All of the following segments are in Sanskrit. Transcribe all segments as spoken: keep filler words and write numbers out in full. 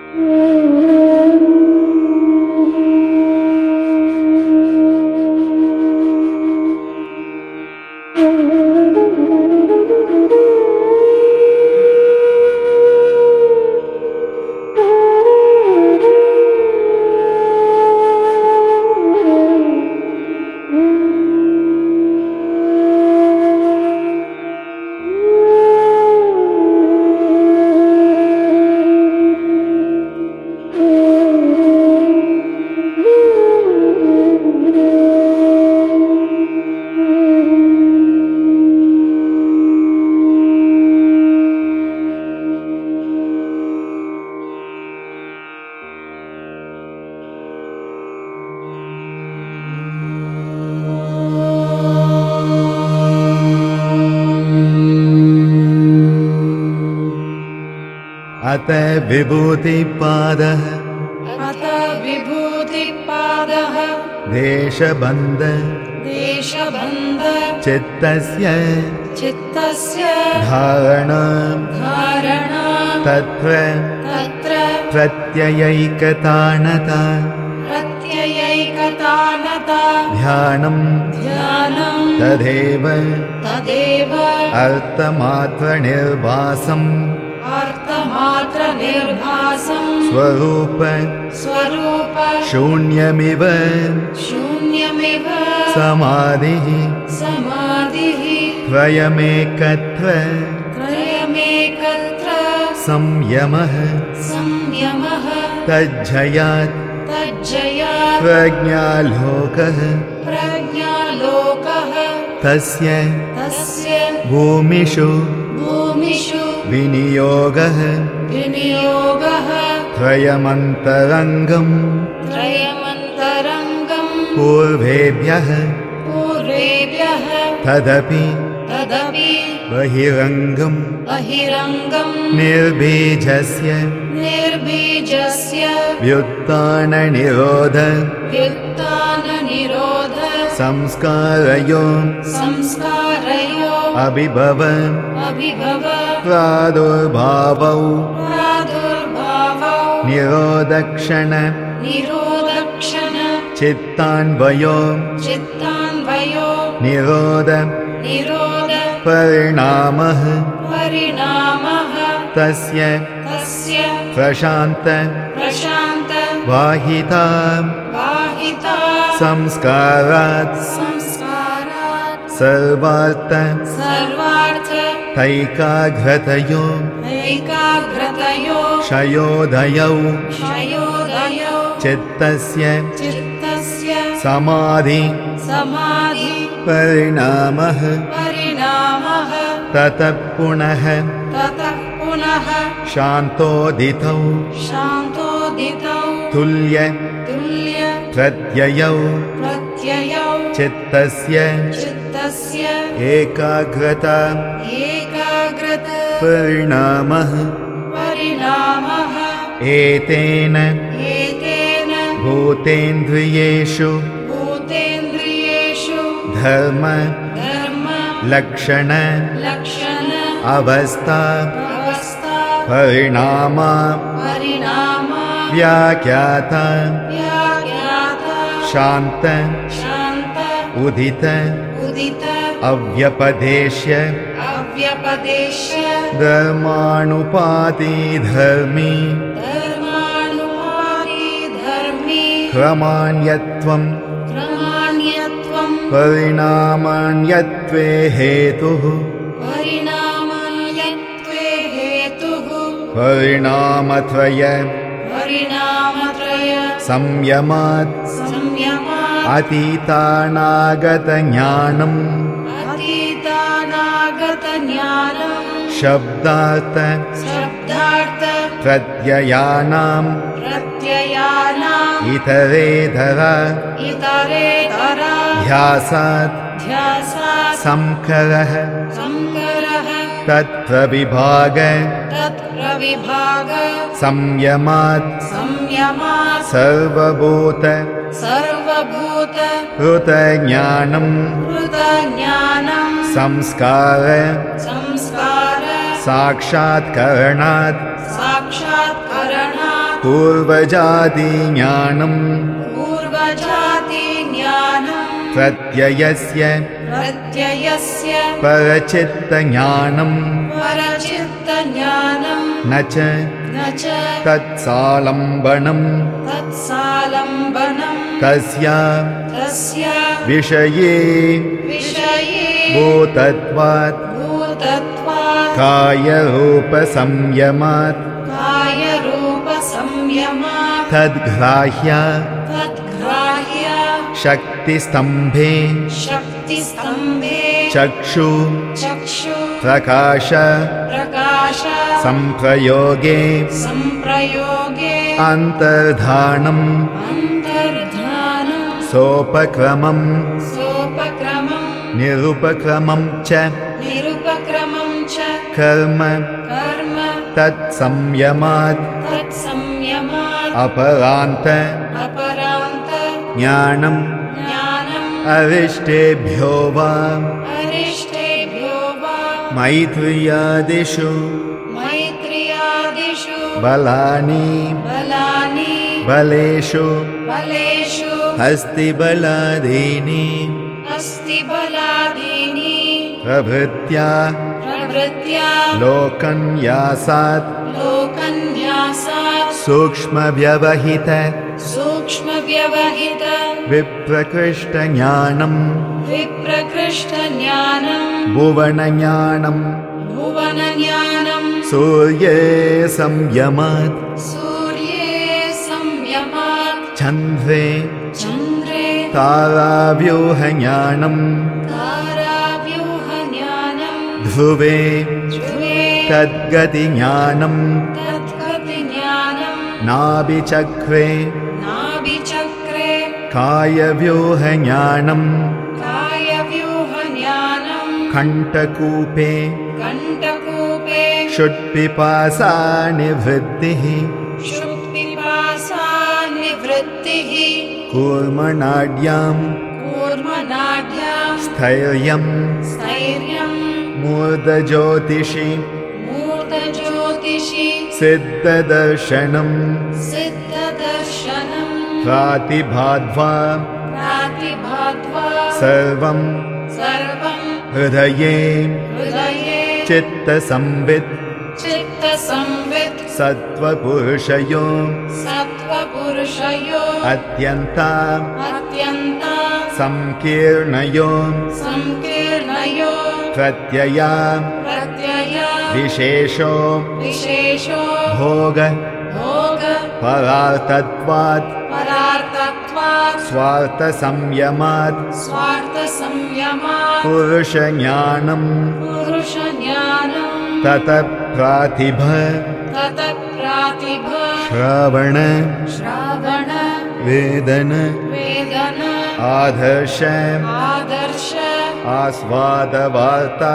अत विभूतिपादः अत विभूतिपादः देशबन्ध देशबन्ध चित्तस्य चित्तस्य धारणा धारणा तत्र तत्र प्रत्ययैकतानता प्रत्ययैकतानता ध्यानं ध्यानं तदेव तदेव अर्थमात्रनिर्भासम् अर्थमात्रनिर्भासं स्वरूप स्वरूप शून्यमिव शून्यमिव समाधिः समाधिः त्रयमेकत्र त्रयमेकत्र संयमः संयमः तज्जयात् तज्जयात् प्रज्ञालोकः प्रज्ञालोकः तस्य तस्य भूमिषु भूमिषु विनियोगः विनियोगः त्रयमन्तरङ्गम् त्रयमन्तरङ्गम् पूर्वेभ्यः पूर्वेभ्यः तदपि तदपि बहिरङ्गम् बहिरङ्गम् निर्बीजस्य निर्बीजस्य व्युत्थाननिरोध व्युत्थाननिरोध संस्कारयो संस्कारयो अभिभव अभिभव प्रादुर्भावौ प्रादुर्भावौ निरोधक्षण निरोधक्षण चित्तान्वयो चित्तान्वयो निरोध निरोध परिणामः परिणामः तस्य तस्य प्रशान्त प्रशान्त वाहिता वाहिता संस्कारात् संस्कारात् सर्वार्थ सर्वार्थ तैकाग्रतयो ऐकाग्रतयो क्षयोदयौ क्षयोदयो चित्तस्य चित्तस्य समाधि समाधि परिणामः परिणामः ततः पुनः ततः पुनः शान्तोदितौ शान्तोदितौ तुल्य तुल्य प्रत्ययौ प्रत्ययौ चित्तस्य चित्तस्य एकाग्रता एकाग्रत परिणामः परिणामः एतेन एतेन भूतेन्द्रियेषु भूतेन्द्रियेषु धर्म धर्म लक्षण लक्षण अवस्था अवस्था परिणामा परिणामा व्याख्याता व्याख्याता शान्त शान्त उदित उदित अव्यपदेश्य अव्यपदेश्य धर्मानुपाति धर्मी धर्मानुपाति धर्मी क्रमान्यत्वं क्रमान्यत्वं परिणामान्यत्वे हेतुः परिणामान्यत्वे हेतुः परिणामत्रय परिणामत्रय संयमात् संयमात् अतीतानागतज्ञानम् अतीतानागतज्ञानं शब्दार्थ शब्दार्थ प्रत्ययानां प्रत्ययानाम् इतरेधरा इतरेतरा ध्यासात् ध्यासात् संकरः संकरः तत्प्रविभाग तत्र विभाग संयमात् संयमात् सर्वभूत सर्वभूत कृतज्ञानम् कृतज्ञानं संस्कार संस्कार साक्षात्करणात् साक्षात्करणात् पूर्वजातिज्ञानम् पूर्वजातिज्ञानम् प्रत्ययस्य प्रत्ययस्य परचित्तज्ञानम् परचित्तज्ञानम् न च न च तत्सालम्बनम् तत्सालम्बनम् तस्य तस्य विषये विषये भूतत्वात् भूतत्वात् कायरूपसंयमात् कायरूपसंयमात् तद्ग्राह्य तद्ग्राह्य शक्तिस्तम्भे शक्तिस्तम्भे चक्षु चक्षु प्रकाश प्रकाश संप्रयोगे संप्रयोगे अन्तर्धानम् अन्तर्धानम् सोपक्रमम् सोपक्रमम् निरुपक्रमम् च निरुपक्रमम् च कर्म कर्म तत्संयमात् तत्संयमात् अपरान्त अपरान्त ज्ञानम् ज्ञानम् अरिष्टेभ्यो वा अरिष्टेभ्यो वा मैत्र्यादिषु मैत्र्यादिषु बलानि बलानि बलेषु बलेषु हस्तिबलादीनि अस्ति बलादीनि प्रभृत्या प्रवृत्त्या लोकन्यासात् लोकन्यासात् सूक्ष्मव्यवहित सूक्ष्मव्यवहित विप्रकृष्टज्ञानम् विप्रकृष्टज्ञानम् भुवनज्ञानम् भुवनज्ञानम् सूर्ये संयमात् सूर्ये संयमात् चन्द्रे चन्द्रे ताराव्यूहज्ञानम् ताराव्यूहज्ञानम् ध्रुवे ध्रुवे तद्गतिज्ञानम् तद्गतिज्ञानम् नाभिचक्रे नाभिचक्रे कायव्यूहज्ञानम् कायव्यूहज्ञानम् कण्ठकूपे कण्ठकूपे क्षुत्पिपासानिवृत्तिः क्षुत्पिपासा निवृत्तिः कूर्मनाड्याम् कूर्मनाढ्याम् स्थैर्यम् स्थैर्यम् मूर्धज्योतिषि मूर्धज्योतिषि सिद्धदर्शनम् सिद्धदर्शनम् प्रातिभाद्वा प्रातिभाद्वा सर्वम् सर्वम् हृदये हृदये चित्तसंवित् चित्तसंवित् सत्त्वपुरुषयो सत्त्वपुरुषयो अत्यन्ता अत्यन्ता संकीर्णयो संकीर्णयो प्रत्यया प्रत्यया विशेषो विशेषो भोग भोग परार्थत्वात् परार्थत्वात् स्वार्थसंयमात् स्वार्थसंयमात् पुरुषज्ञानम् पुरुषज्ञानम् ततः प्रातिभ ततः प्रातिभ श्रवण श्रावण वेदन वेदन आदर्श आदर्श आस्वादवार्ता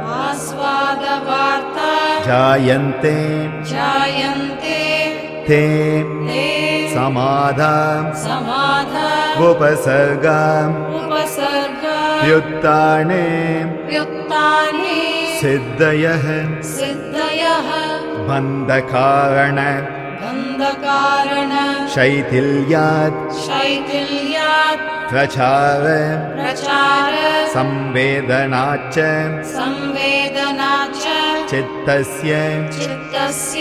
आस्वादवार्ता जायन्ते जायन्ते ते ते समाधा समाधा उपसर्गा उपसर्गा व्युत्थाने व्युत्थाने सिद्धयः सिद्धयः बन्धकारण बन्धकारण शैथिल्यात् शैथिल्यात् प्रचार प्रचार संवेदनाच्च संवेदना च चित्तस्य चित्तस्य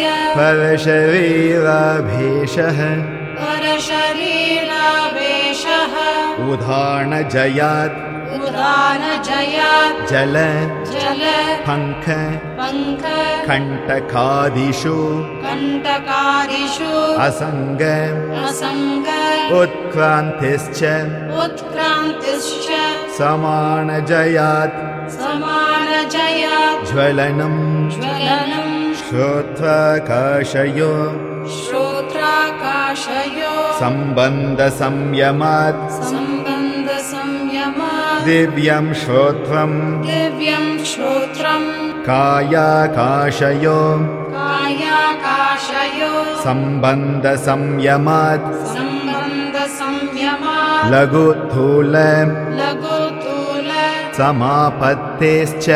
परशरीराभेशः परशरीरावेशः उदानजयात् उदानजयात् जल जल पङ्ख पङ्ख कण्टकादिषु कण्टकादिषु असङ्ग असङ्ग उत्क्रान्तिश्च उत्क्रान्तिश्च समानजयात् समानजयात् ज्वलनम् ज्वलनम् श्रोत्राकाशयो श्रोत्राकाशयो सम्बन्धसंयमात् सम्बन्धसंयमात् दिव्यं श्रोत्रम् दिव्यं श्रोत्रम् कायाकाशयो कायाकाशयो सम्बन्धसंयमात् सम्बन्धसंयमात् लघुस्थूल लघुस्थूल समापत्तेश्च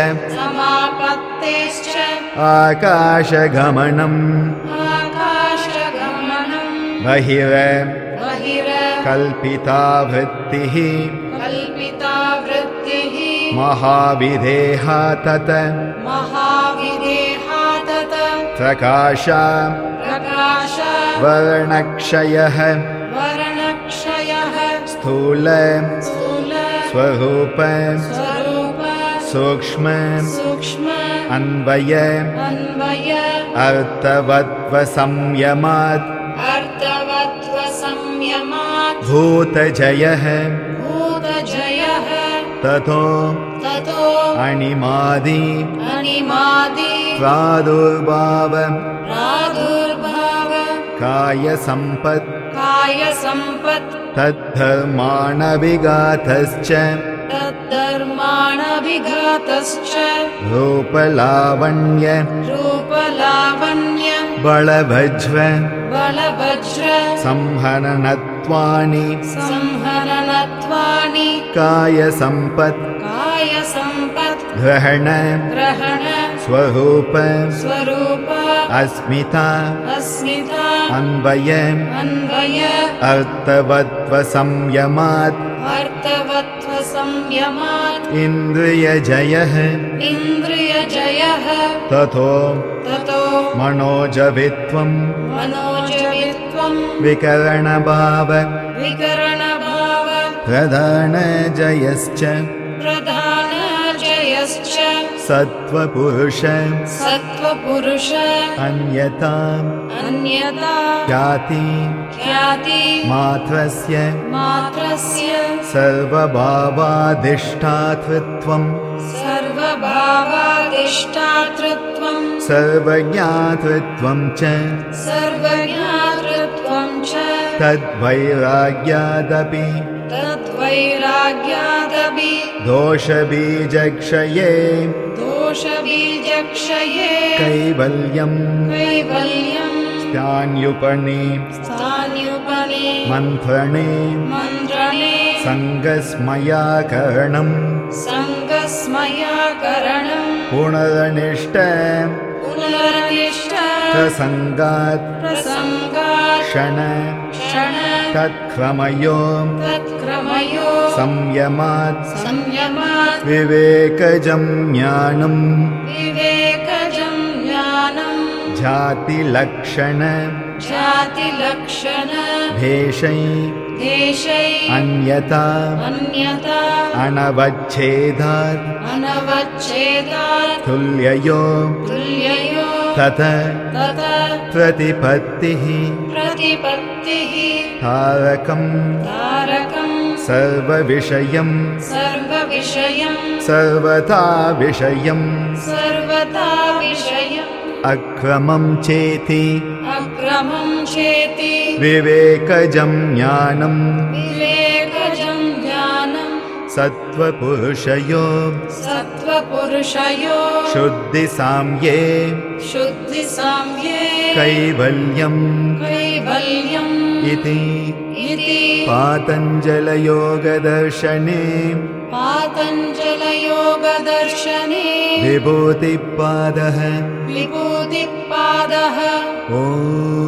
समापत्तेश्च आकाशगमनम् आकाशगमनम् बहिर बहिर कल्पिता वृत्तिः कल्पिता वृत्तिः महाविदेहा तत् महाविदेहा तत् प्रकाश प्रकाश वर्णक्षयः वर्णक्षयः स्थूल स्थूल स्वरूप स्वरूप सूक्ष्म सूक्ष्म अन्वय अन्वय अर्थवत्व संयमात् अर्थवत्व संयमात् भूतजयः भूतजयः ततो ततो अणिमादि अणिमादि प्रादुर्भाव प्रादुर्भाव कायसम्पत् कायसम्पत् तद्धर्माणविघातश्च तद्धर्माणभिघातश्च रूपलावण्य रूपलावण्य बलभज्र बलवज्र संहननत्वानि संहननत्वानि कायसम्पत् कायसम्पत् ग्रहण ग्रहण स्वरूप स्वरूप अस्मिता अस्मिता अन्वय अन्वय अर्थवत्व संयमात् अर्थवत्व संयमात् इन्द्रियजयः इन्द्रियजयः ततो ततो मनोजवित्वं मनोजवित्वं विकरणभाव विकरणभाव प्रधानजयश्च प्रधानजयश्च सत्त्वपुरुष सत्त्वपुरुष अन्यथा अन्यता ख्याति ख्याति मात्रस्य मात्रस्य सर्वभावाधिष्ठातृत्वं सर्वभावाधिष्ठातृत्वं सर्वज्ञातृत्वं च सर्वज्ञातृत्वं च तद्वैराग्यादपि तद्वैराग्यादपि दोषबीजक्षये दोषबीजक्षये कैवल्यं कैवल्यं स्थान्युपनि स्थान्युपनि मन्त्रणे मन्त्रणे सङ्गस्मयाकरणं सङ्गस्मयाकरणं पुनरनिष्ठ पुनरनिष्ठ प्रसङ्गात् प्रसङ्गात् क्षण क्षण तत्क्रमयो तत्क्रमयो संयमात् संयमात् विवेकजं ज्ञानं विवेकजं ज्ञानं जातिलक्षण जातिलक्षण भेषै देशै अन्यथा अन्यता अनवच्छेदात् अनवच्छेदात् तुल्ययो तुल्ययो तत तत प्रतिपत्तिः प्रतिपत्तिः तारकं तारकं सर्वविषयं सर्वविषयं सर्वथा विषयं सर्वथा विषयम् अक्रमं चेति अक्रमं चेति विवेकजं ज्ञानं विवेकजं ज्ञानं सत्त्वपुरुषयो सत्त्वपुरुषयो शुद्धिसाम्ये शुद्धिसाम्ये कैवल्यं कैवल्यम् इति इति पातञ्जलयोगदर्शने पातञ्जलयोगदर्शने विभूतिपादः विभूतिपादः ॐ